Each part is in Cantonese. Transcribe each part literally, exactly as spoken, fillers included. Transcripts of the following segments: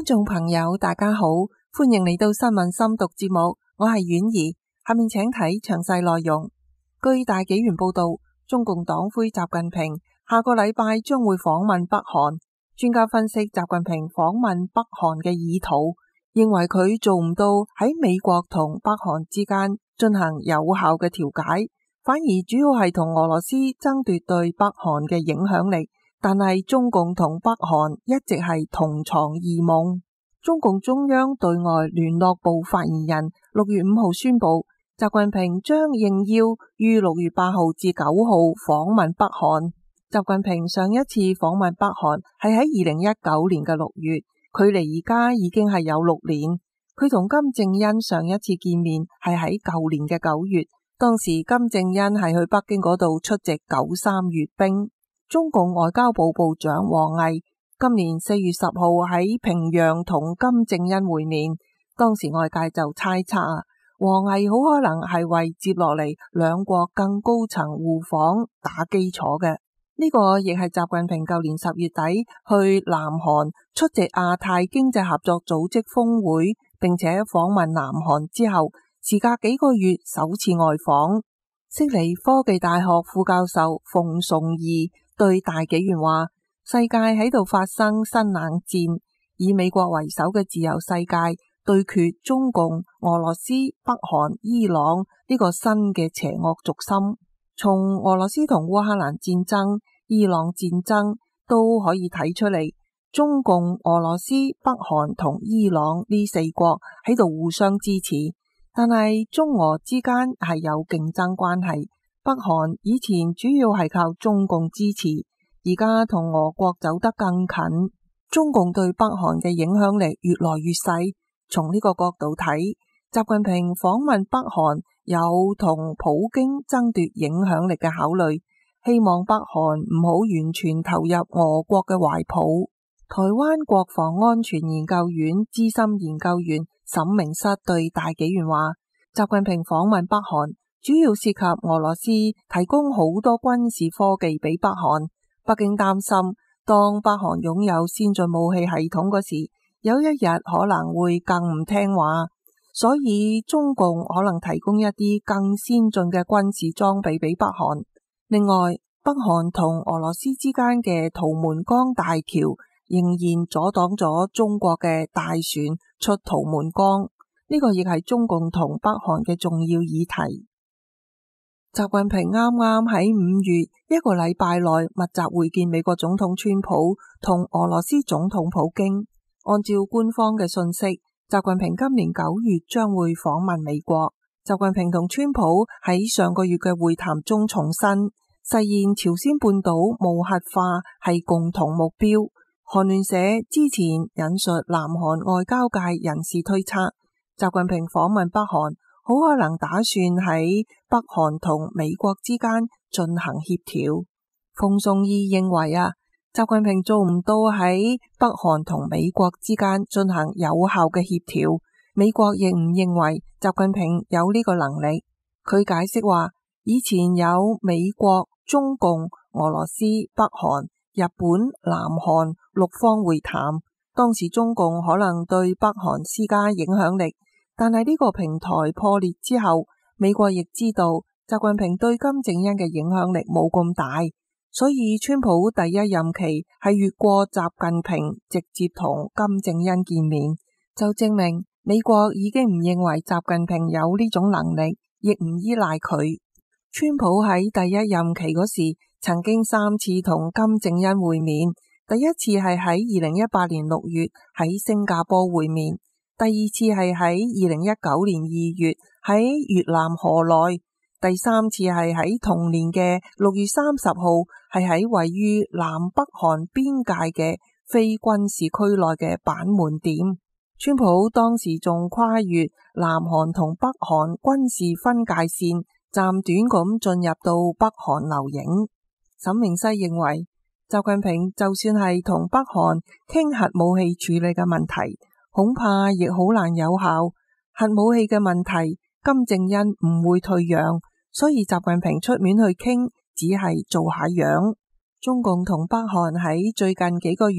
眾朋友大家好，歡迎嚟到新聞深讀節目，我係婉兒，下面請睇詳細內容。據大紀元報道，中共黨魁習近平下個禮拜將會訪問北韓。專家分析習近平訪問北韓嘅意圖，認為佢做唔到喺美國同北韓之間進行有效嘅調解，反而主要係同俄羅斯爭奪對北韓嘅影響力。但係中共同北韓一直係同床異夢。中共中央對外聯絡部發言人六月五號宣布，習近平將應邀於六月八號至九號訪問北韓。習近平上一次訪問北韓係喺二零一九年嘅六月，距離而家已經係有六年。佢同金正恩上一次見面係喺舊年嘅九月，當時金正恩係去北京嗰度出席九三閱兵。中共外交部部長王毅今年四月十號喺平壤同金正恩會面，當時外界就猜測啊，王毅好可能係為接落嚟兩國更高層互訪打基礎嘅。呢個亦係習近平舊年十月底去南韓出席亞太經濟合作組織峰會，並且訪問南韓之後，時隔幾個月首次外訪。悉尼科技大學副教授馮崇義對大紀元話，世界喺度發生新冷戰，以美國為首嘅自由世界對決中共、俄羅斯、北韓、伊朗呢個新嘅邪惡軸心。從俄羅斯同烏克蘭戰爭、伊朗戰爭都可以睇出嚟，中共、俄羅斯、北韓同伊朗呢四國喺度互相支持，但係中俄之間係有競爭關係。北韓以前主要係靠中共支持，而家同俄國走得更近，中共對北韓嘅影響力越來越細。從呢個角度睇，習近平訪問北韓有同普京爭奪影響力嘅考慮，希望北韓唔好完全投入俄國嘅懷抱。台灣國防安全研究院資深研究員沈明室對大紀元話，習近平訪問北韓主要涉及俄羅斯提供好多軍事科技俾北韓，北京擔心當北韓擁有先進武器系統嗰時，有一日可能會更唔聽話，所以中共可能提供一啲更先進嘅軍事裝備俾北韓。另外，北韓同俄羅斯之間嘅圖們江大橋仍然阻擋咗中國嘅大船出圖們江，呢個亦係中共同北韓嘅重要議題。習近平啱啱喺五月一個禮拜內密集會見美國總統川普同俄羅斯總統普京。按照官方嘅信息，習近平今年九月將會訪問美國。習近平同川普喺上個月嘅會談中重申，實現朝鮮半島無核化係共同目標。韓聯社之前引述南韓外交界人士推測，習近平訪問北韓好可能打算喺北韓同美國之間進行協調。馮崇義認為啊，習近平做唔到喺北韓同美國之間進行有效嘅協調，美國亦唔認為習近平有呢個能力。佢解釋話，以前有美國、中共、俄羅斯、北韓、日本、南韓六方會談，當時中共可能對北韓施加影響力。但係呢個平台破裂之後，美國亦知道習近平對金正恩嘅影響力冇咁大，所以川普第一任期係越過習近平直接同金正恩見面，就證明美國已經唔認為習近平有呢種能力，亦唔依賴佢。川普喺第一任期嗰時曾經三次同金正恩會面，第一次係喺二零一八年六月喺新加坡會面。第二次係喺二零一九年二月喺越南河內，第三次係喺同年嘅六月三十號係喺位於南北韓邊界嘅非軍事區內嘅板門店。川普當時仲跨越南韓同北韓軍事分界線，暫短咁進入到北韓留影。沈明西認為，習近平就算係同北韓傾核武器處理嘅問題，恐怕亦好難有效。核武器嘅問題，金正恩唔會退讓，所以習近平出面去傾，只係做下樣。中共同北韓喺最近幾個月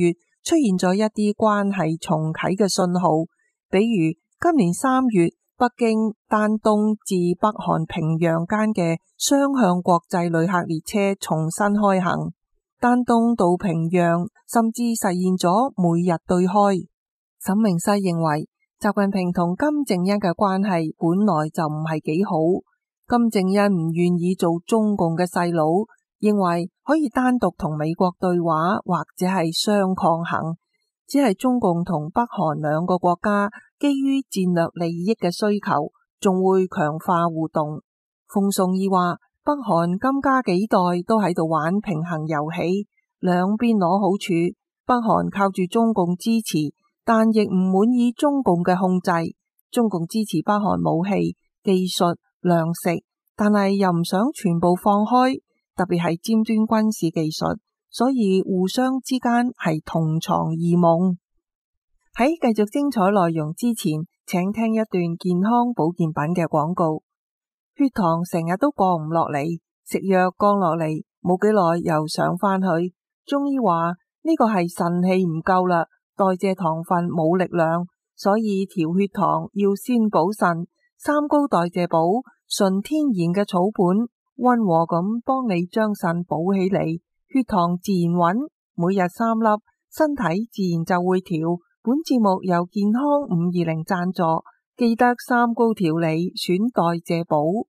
出現咗一啲關係重啟嘅信號，比如今年三月北京丹東至北韓平壤間嘅雙向國際旅客列車重新開行，丹東到平壤甚至實現咗每日對開。沈明世認為，習近平同金正恩嘅關係本來就唔係幾好，金正恩唔願意做中共嘅細佬，認為可以單獨同美國對話或者係相抗衡，只係中共同北韓兩個國家基於戰略利益嘅需求，仲會強化互動。馮崇義話，北韓今加幾代都喺度玩平衡遊戲，兩邊攞好處，北韓靠住中共支持，但亦唔滿意中共嘅控制。中共支持北韓武器、技術、糧食，但係又唔想全部放開，特別係尖端軍事技術，所以互相之間係同床異夢。喺繼續精彩內容之前，請聽一段健康保健品嘅廣告。血糖成日都降唔落嚟，食藥降落嚟，冇幾耐又上返去。中醫話呢個係腎氣唔夠啦，代謝糖分冇力量，所以調血糖要先補腎。三高代謝補，純天然嘅草本，溫和咁幫你將腎補起嚟，血糖自然穩。每日三粒，身體自然就會調。本節目由健康五二零贊助，記得三高調理，選代謝補。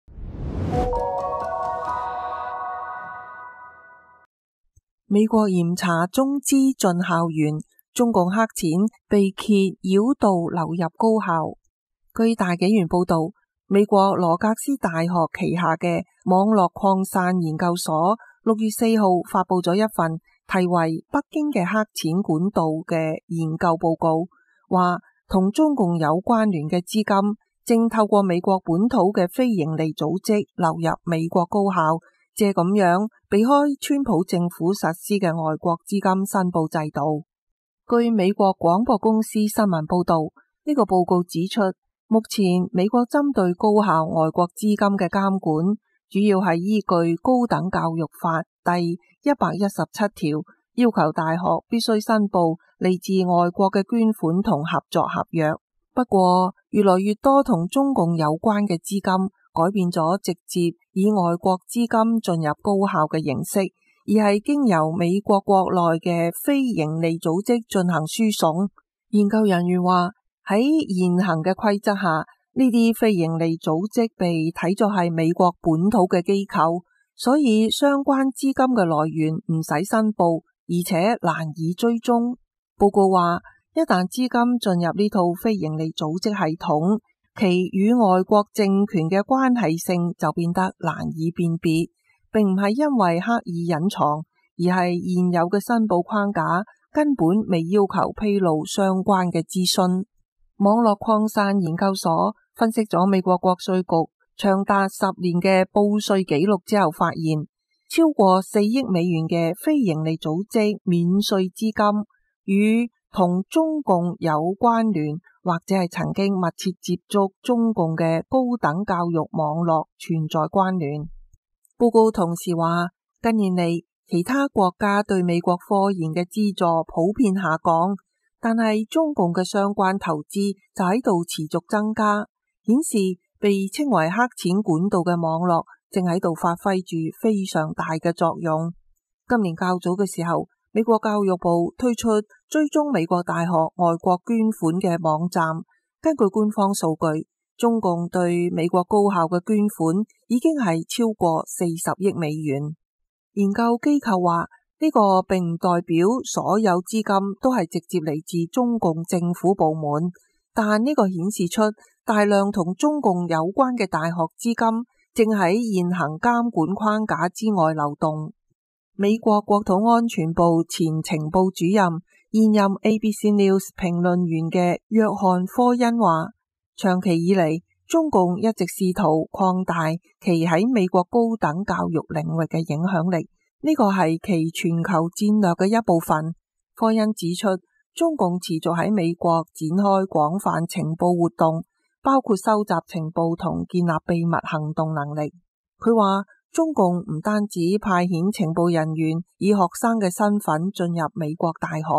美國嚴查中資進校園，中共黑錢被揭繞道流入高校。據大紀元報道，美國羅格斯大學旗下嘅網絡擴散研究所六月四號發佈咗一份題為《北京嘅黑錢管道》嘅研究報告，話同中共有關聯嘅資金正透過美國本土嘅非營利組織流入美國高校，借咁樣避開川普政府實施嘅外國資金申報制度。據美國廣播公司新聞報道，呢個報告指出，目前美國針對高校外國資金嘅監管，主要係依據高等教育法第一百一十七條，要求大學必須申報嚟自外國嘅捐款同合作合約。不過，越來越多同中共有關嘅資金改變咗直接以外國資金進入高校嘅形式，而係經由美國國內嘅非營利組織進行輸送。研究人員話，喺現行嘅規則下，呢啲非營利組織被睇作係美國本土嘅機構，所以相關資金嘅來源唔使申報，而且難以追蹤。報告話，一旦資金進入呢套非營利組織系統，其與外國政權嘅關係性就變得難以辨別，並唔係因為刻意隱藏，而係現有嘅申報框架根本未要求披露相關嘅資訊。網絡擴散研究所分析咗美國國稅局長達十年嘅報稅記錄之後，發現超過四億美元嘅非營利組織免稅資金與同中共有關聯或者係曾經密切接觸中共嘅高等教育網絡存在關聯。報告同時話，近年嚟其他國家對美國科研嘅資助普遍下降，但係中共嘅相關投資就喺度持續增加，顯示被稱為黑錢管道嘅網絡正喺度發揮住非常大嘅作用。今年較早嘅時候，美國教育部推出追蹤美國大學外國捐款嘅網站。根據官方數據，中共對美國高校嘅捐款已經係超過四十億美元。研究機構話，呢個並唔代表所有資金都係直接嚟自中共政府部門，但呢個顯示出大量同中共有關嘅大學資金正喺現行監管框架之外流動。美國國土安全部前情報主任、現任 A B C News 評論員嘅約翰科恩話，長期以嚟，中共一直試圖擴大其喺美國高等教育領域嘅影響力，呢個係其全球戰略嘅一部分。科恩指出，中共持續喺美國展開廣泛情報活動，包括收集情報同建立秘密行動能力。佢話，中共唔單止派遣情報人員以學生嘅身份進入美國大學，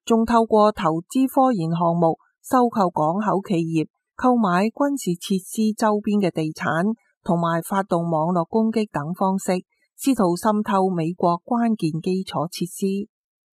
仲透過投資科研項目、收購港口企業、購買軍事設施周邊嘅地產，同埋發動網絡攻擊等方式，試圖滲透美國關鍵基礎設施。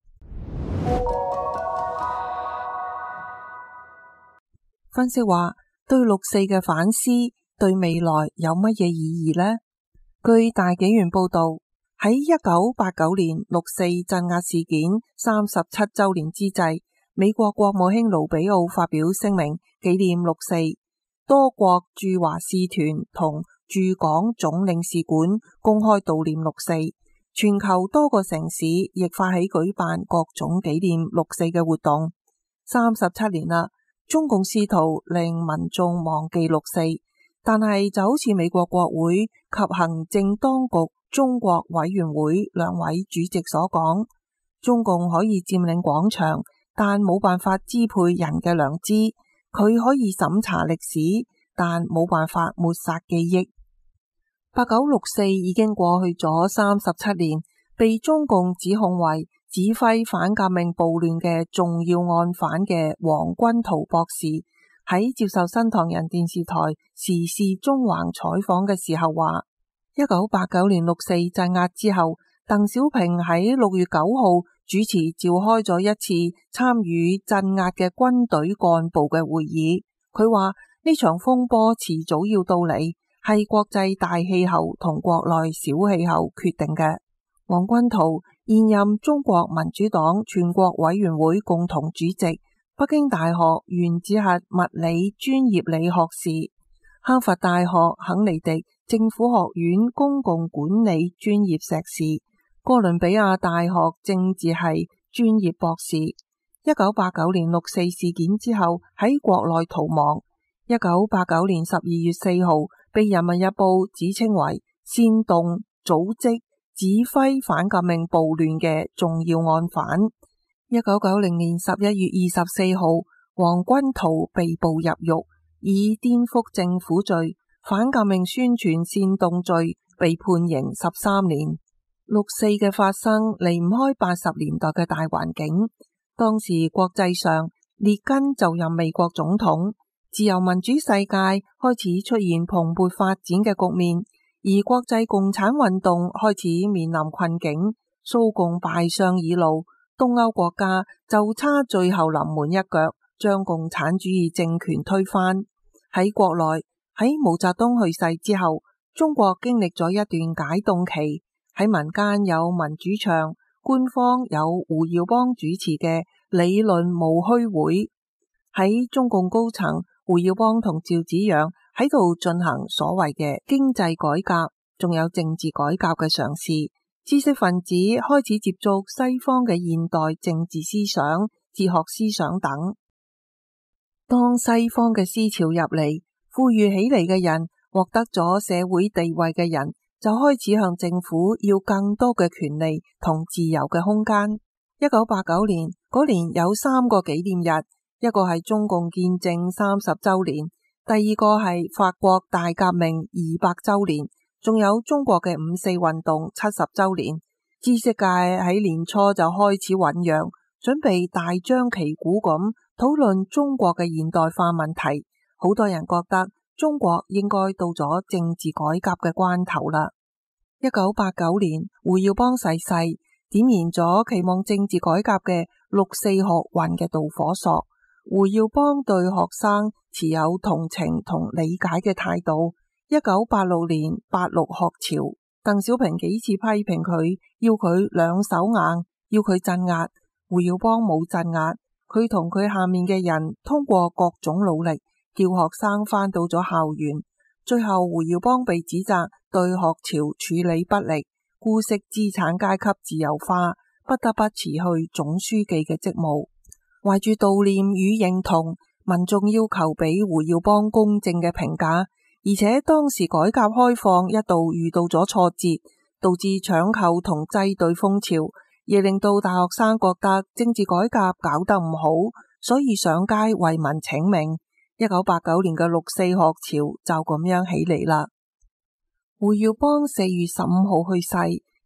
分析話，對六四嘅反思對未來有乜嘢意義呢？據大紀元報道，喺一九八九年六四鎮壓事件三十七週年之際，美國國務卿盧比奧發表聲明紀念六四，多國駐華使團同駐港總領事館公開悼念六四，全球多個城市亦發起舉辦各種紀念六四嘅活動。三十七年啦，中共試圖令民眾忘記六四，但係就好似美國國會及行政當局中國委員會兩位主席所講，中共可以佔領廣場，但冇辦法支配人嘅良知；佢可以審查歷史，但冇辦法抹殺記憶。八九六四已經過去咗三十七年，被中共指控為指揮反革命暴亂嘅重要案犯嘅黃軍濤博士喺接受新唐人電視台時事中橫採訪嘅時候話，一九八九年六四鎮壓之後，鄧小平喺六月九號主持召開咗一次參與鎮壓嘅軍隊幹部嘅會議。佢話呢場風波遲早要到嚟，係國際大氣候同國內小氣候決定嘅。黃軍濤現任中國民主黨全國委員會共同主席，北京大學原子核物理專業理學士，哈佛大學肯尼迪政府學院公共管理專業碩士，哥倫比亞大學政治系專業博士。一九八九年六四事件之後喺國內逃亡。一九八九年十二月四號被人民日報指稱為煽動、組織、指揮反革命暴亂嘅重要案犯。一九九零年十一月二十四號，黃軍濤被捕入獄，以顛覆政府罪、反革命宣傳煽動罪被判刑十三年。六四嘅發生離唔開八十年代嘅大環境，當時國際上列根就任美國總統，自由民主世界開始出現蓬勃發展嘅局面，而國際共產運動開始面臨困境，蘇共敗相已露，東歐國家就差最後臨門一腳，將共產主義政權推翻。喺國內，喺毛澤東去世之後，中國經歷咗一段解凍期，喺民間有民主牆，官方有胡耀邦主持嘅理論務虛會，喺中共高層，胡耀邦同趙紫陽喺度進行所謂嘅經濟改革，仲有政治改革嘅嘗試。知識分子開始接觸西方嘅現代政治思想、哲學思想等。當西方嘅思潮入嚟，富裕起嚟嘅人，獲得咗社會地位嘅人，就開始向政府要更多嘅權利同自由嘅空間。一九八九年嗰年有三個紀念日。一個係中共建政三十週年，第二個係法國大革命二百週年，仲有中國嘅五四運動七十週年。知識界喺年初就開始醞釀，準備大張旗鼓咁討論中國嘅現代化問題。好多人覺得中國應該到咗政治改革嘅關頭啦。一九八九年，胡耀邦逝世，點燃咗期望政治改革嘅六四學運嘅導火索。胡耀邦對學生持有同情同理解嘅態度。一九八六年八六學潮，鄧小平幾次批評佢，要佢兩手硬，要佢鎮壓。胡耀邦冇鎮壓，佢同佢下面嘅人通過各種努力，叫學生返到咗校園。最後胡耀邦被指責對學潮處理不力，姑息資產階級自由化，不得不辭去總書記嘅職務。懷住悼念與認同，民眾要求俾胡耀邦公正嘅評價，而且當時改革開放一度遇到咗挫折，導致搶購同擠兌風潮，亦令到大學生覺得政治改革搞得唔好，所以上街為民請命。一九八九年嘅六四學潮就咁樣起嚟啦。胡耀邦四月十五號去世，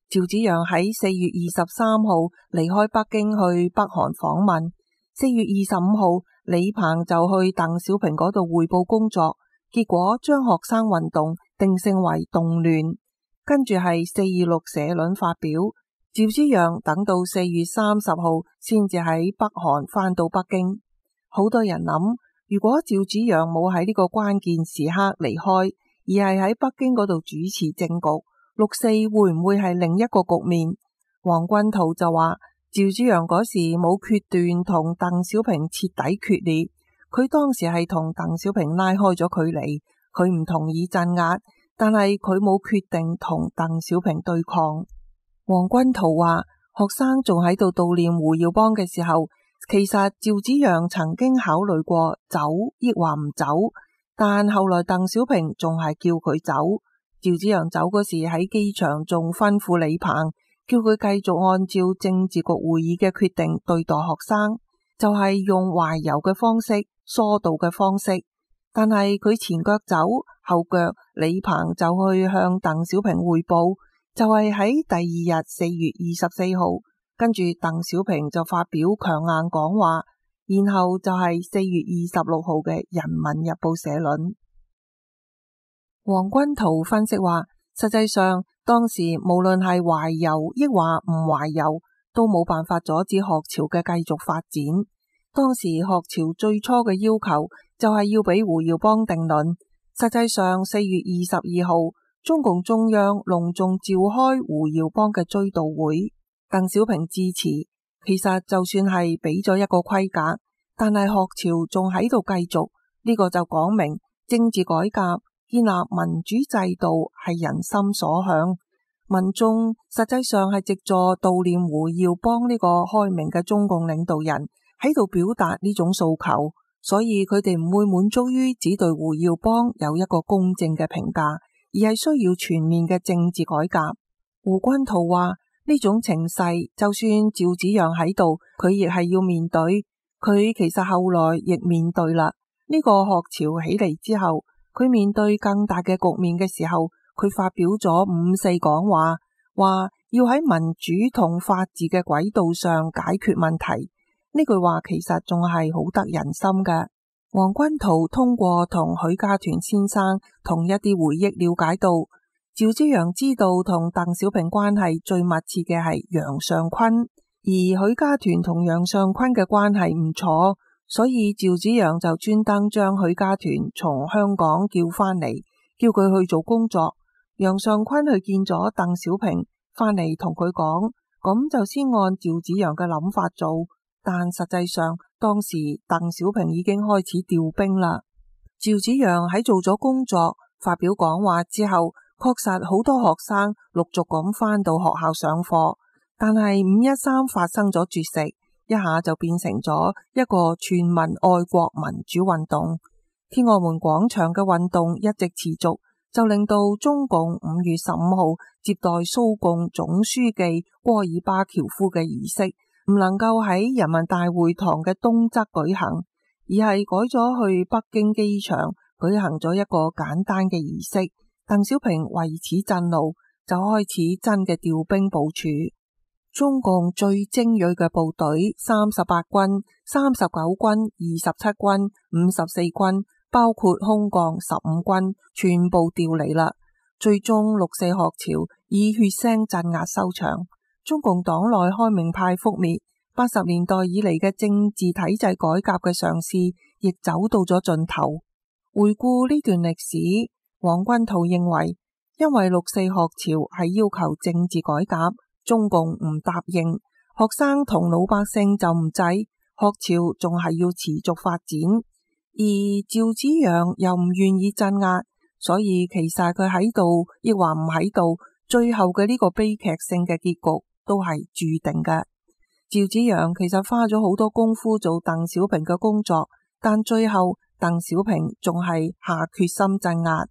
趙紫陽喺四月二十三號離開北京去北韓訪問，四月二十五號李鵬就去鄧小平嗰度匯報工作，結果將學生運動定性為動亂。跟住係四二六社論發表，趙紫陽等到四月三十號先至喺北韓返到北京。好多人諗，如果趙紫陽冇喺呢個關鍵時刻離開，而係喺北京嗰度主持政局，六四會唔會係另一個局面？黃君濤就話，趙紫陽嗰時冇決斷同鄧小平徹底決裂，佢當時係同鄧小平拉開咗距離，佢唔同意鎮壓，但係佢冇決定同鄧小平對抗。黃君濤話，學生仲喺度悼念胡耀邦嘅時候，其實趙紫陽曾經考慮過走抑或唔走，但後來鄧小平仲係叫佢走。趙紫陽走嗰時喺機場仲吩咐李鵬，叫佢繼續按照政治局會議嘅決定對待學生，就係用懷柔嘅方式、疏導嘅方式。但係佢前腳走，後腳李鵬就去向鄧小平匯報，就係喺第二日四月二十四號，跟住鄧小平就發表強硬講話，然後就係四月二十六號嘅《人民日報》社論。黃君濤分析話，實際上當時無論係懷柔抑或唔懷柔，都冇辦法阻止學潮嘅繼續發展。當時學潮最初嘅要求就係要俾胡耀邦定論。實際上四月二十二號，中共中央隆重召開胡耀邦嘅追悼會，鄧小平致辭。其實就算係俾咗一個規格，但係學潮仲喺度繼續，呢、這個就講明政治改革建立民主制度係人心所向。民眾實際上係藉助悼念胡耀邦呢個開明嘅中共領導人喺度表達呢種訴求，所以佢哋唔會滿足於只對胡耀邦有一個公正嘅評價，而係需要全面嘅政治改革。胡君濤話，呢種情勢就算趙紫陽喺度，佢亦係要面對。佢其實後來亦面對啦。呢個學潮起嚟之後，佢面對更大嘅局面嘅時候，佢發表咗五四講話，話要喺民主同法治嘅軌道上解決問題。呢句話其實仲係好得人心嘅。黃君濤通過同許家屯先生同一啲回憶了解到，趙紫陽知道同鄧小平關係最密切嘅係楊尚昆，而許家屯同楊尚昆嘅關係唔錯，所以趙紫陽就專登將許家屯從香港叫返嚟，叫佢去做工作。楊尚昆去見咗鄧小平，返嚟同佢講，咁就先按趙紫陽嘅諗法做。但實際上當時鄧小平已經開始調兵啦。趙紫陽喺做咗工作、發表講話之後，確實好多學生陸續咁返到學校上課，但係五一三發生咗絕食，一下就變成咗一個全民愛國民主運動。天安門廣場嘅運動一直持續，就令到中共五月十五號接待蘇共總書記戈爾巴喬夫嘅儀式唔能夠喺人民大會堂嘅東側舉行，而係改咗去北京機場舉行咗一個簡單嘅儀式。鄧小平為此震怒，就開始真嘅調兵部署。中共最精銳嘅部隊三十八軍、三十九軍、二十七軍、五十四軍，包括空降十五軍，全部調嚟啦。最終六四學潮以血腥鎮壓收場。中共黨內開明派覆滅，八十年代以嚟嘅政治體制改革嘅嘗試亦走到咗盡頭。回顧呢段歷史，黃君濤認為，因為六四學潮係要求政治改革，中共唔答應，學生同老百姓就唔制，學潮仲係要持續發展，而趙紫陽又唔願意鎮壓，所以其實佢喺度亦話唔喺度，最後嘅呢個悲劇性嘅結局都係注定嘅。趙紫陽其實花咗好多功夫做鄧小平嘅工作，但最後鄧小平仲係下決心鎮壓。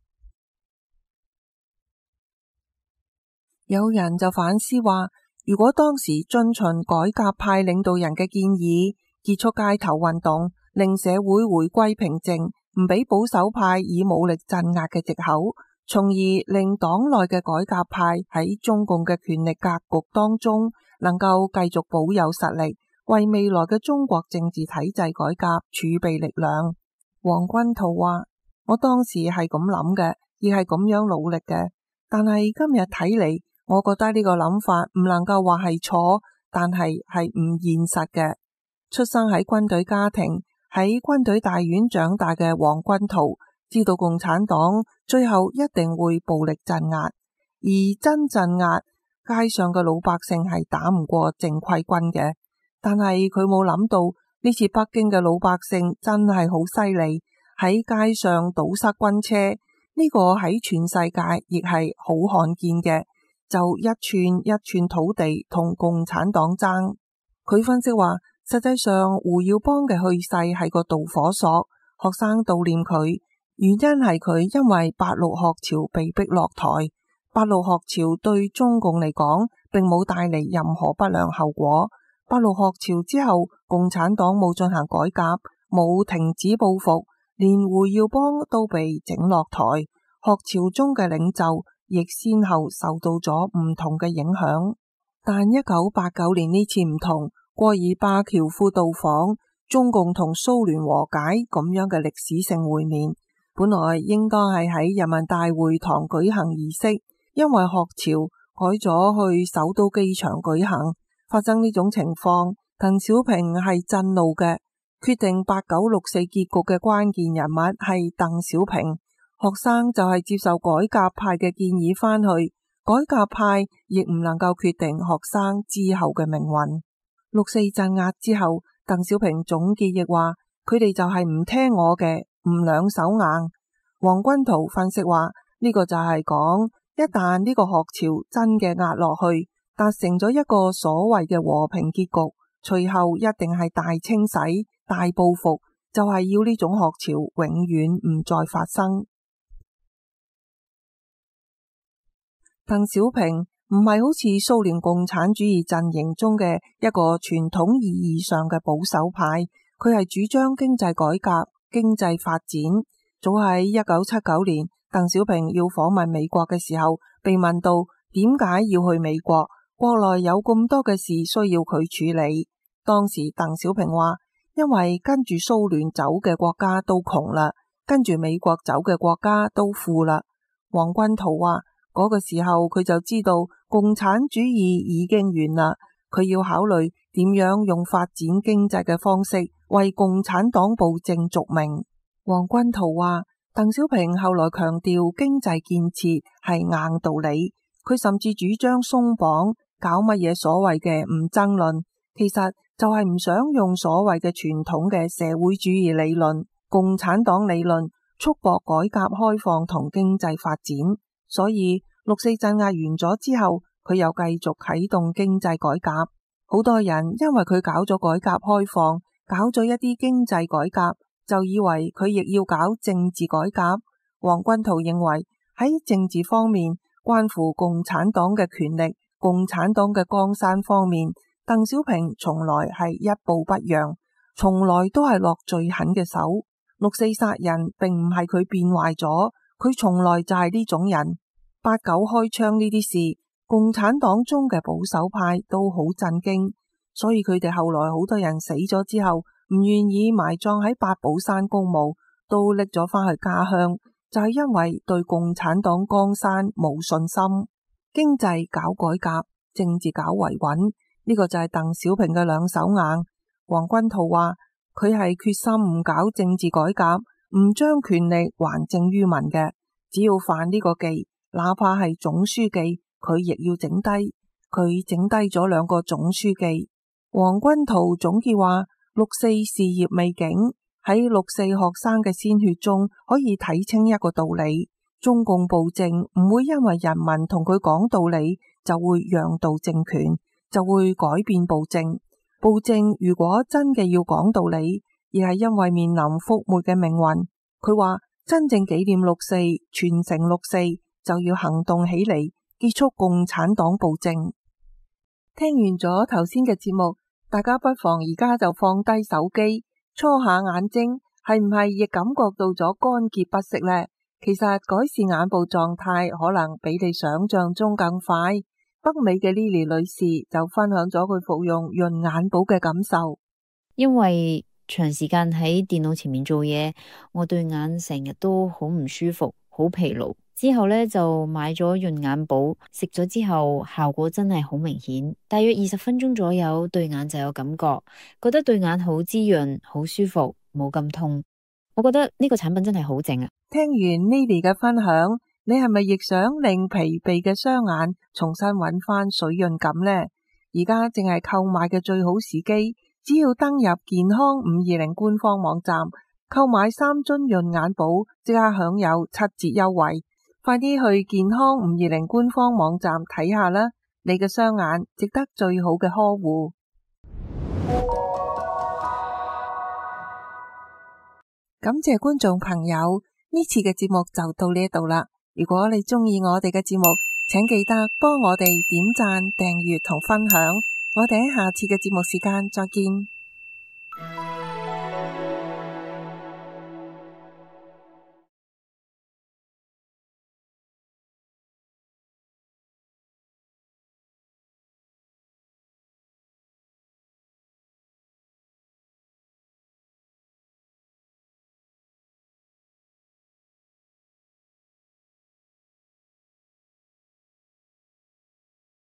有人就反思話，如果當時遵循改革派領導人嘅建議，結束街頭運動，令社會回歸平靜，唔俾保守派以武力鎮壓嘅藉口， 從而令黨內嘅改革派喺中共嘅權力格局當中能夠繼續保有實力，為未來嘅中國政治體制改革儲備力量。黃君濤話：我當時係咁諗嘅，亦係咁樣努力嘅，但係今日睇嚟，我覺得呢個諗法唔能夠話係錯，但係係唔現實嘅。出生喺軍隊家庭，喺軍隊大院長大嘅黃君濤知道共產黨最後一定會暴力鎮壓，而真鎮壓街上嘅老百姓係打唔過正規軍嘅。但係佢冇諗到呢次北京嘅老百姓真係好犀利，喺街上堵塞軍車，呢個喺全世界亦係好罕見嘅，就一寸一寸土地同共產黨爭。佢分析話，實際上胡耀邦嘅去世係個導火索，學生悼念佢，原因係佢因為八六學潮被逼落台。八六學潮對中共嚟講並冇帶嚟任何不良後果。八六學潮之後，共產黨冇進行改革，冇停止報復，連胡耀邦都被整落台。學潮中嘅領袖亦先後受到咗唔同嘅影響。但一九八九年呢次唔同，戈爾巴喬夫到訪，中共同蘇聯和解咁樣嘅歷史性會面，本來應該係喺人民大會堂舉行儀式，因為學潮改咗去首都機場舉行。發生呢種情況，鄧小平係震怒嘅。決定八九六四結局嘅關鍵人物係鄧小平。學生就係接受改革派嘅建議返去，改革派亦唔能夠決定學生之後嘅命運。六四鎮壓之後，鄧小平總結亦話：佢哋就係唔聽我嘅，唔兩手硬。黃君濤分析話：呢個就係講，一旦呢個學潮真嘅壓落去，達成咗一個所謂嘅和平結局，隨後一定係大清洗、大報復，就係要呢種學潮永遠唔再發生。鄧小平唔係好似蘇聯共產主義陣營中嘅一個傳統意義上嘅保守派，佢係主張經濟改革、經濟發展。早喺一九七九年，鄧小平要訪問美國嘅時候，被問到點解要去美國？國內有咁多嘅事需要佢處理。當時鄧小平話：因為跟住蘇聯走嘅國家都窮啦，跟住美國走嘅國家都富啦。黃君濤話：嗰個時候佢就知道共產主義已經完啦，佢要考慮點樣用發展經濟嘅方式為共產黨暴政續命。黃君濤話：鄧小平後來強調經濟建設係硬道理，佢甚至主張鬆綁。搞乜嘢所謂嘅唔爭論，其實就係唔想用所謂嘅傳統嘅社會主義理論、共產黨理論束縛改革開放同經濟發展。所以六四鎮壓完咗之後，佢又繼續啟動經濟改革。好多人因為佢搞咗改革開放，搞咗一啲經濟改革，就以為佢亦要搞政治改革。黃君濤認為喺政治方面，關乎共產黨嘅權力、共產黨嘅江山方面，鄧小平從來係一步不讓，從來都係落最狠嘅手。六四殺人並唔係佢變壞咗，佢從來就係呢種人。八九開槍呢啲事，共產黨中嘅保守派都好震驚，所以佢哋後來好多人死咗之後，唔願意埋葬喺八寶山公墓，都拎咗返去家鄉，就係因為對共產黨江山冇信心。經濟搞改革，政治搞維穩，呢個就係鄧小平嘅兩手硬。黃君濤話：佢係決心唔搞政治改革，唔將權力還政於民嘅。只要犯呢個忌，哪怕係總書記，佢亦要整低。佢整低咗兩個總書記。黃君濤總結話：六四事業未竟，喺六四學生嘅鮮血中可以睇清一個道理。中共暴政唔會因為人民同佢講道理就會讓渡政權，就會改變暴政。暴政如果真嘅要講道理，而係因為面臨覆沒嘅命運。佢話真正紀念六四、傳承六四，就要行動起嚟，結束共產黨暴政。聽完咗頭先嘅節目，大家不妨而家就放低手機，搓下眼睛，係唔係亦感覺到咗乾澀不適呢？ 其實改善眼部狀態可能比你想象中更快。北美嘅 Lily 女士就分享咗佢服用潤眼寶嘅感受。 因為長時間喺電腦前面做嘢，我對眼成日都好唔舒服，好疲勞。之後呢，就買咗潤眼寶，食咗之後效果真係好明顯，大約二十分鐘左右對眼就有感覺，覺得對眼好滋潤，好舒服，冇咁痛。我覺得呢個產品真係好正啊！ 聽完 Lily 嘅分享，你係咪亦想令疲憊嘅雙眼重新揾翻水潤感呢？而家正係購買嘅最好時機，只要登入健康五二零官方網站，購買三樽潤眼寶，即刻享有七折優惠。快啲去健康五二零官方網站睇下啦！你嘅雙眼值得最好嘅呵護。感謝觀眾朋友，呢次嘅節目就到呢度啦。如果你鍾意我哋嘅節目，請記得幫我哋點讚、訂閱同分享。我哋喺下次嘅節目時間再見。